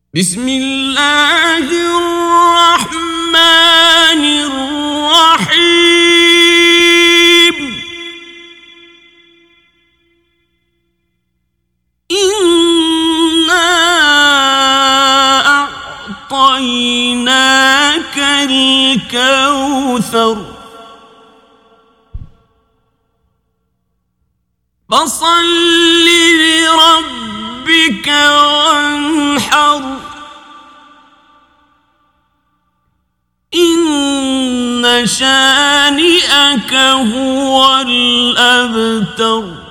بسم الله الرحمن الرحيم إنا أعطيناك الكوثر فصل لربك وانحر إن شانئك هو الأبتر.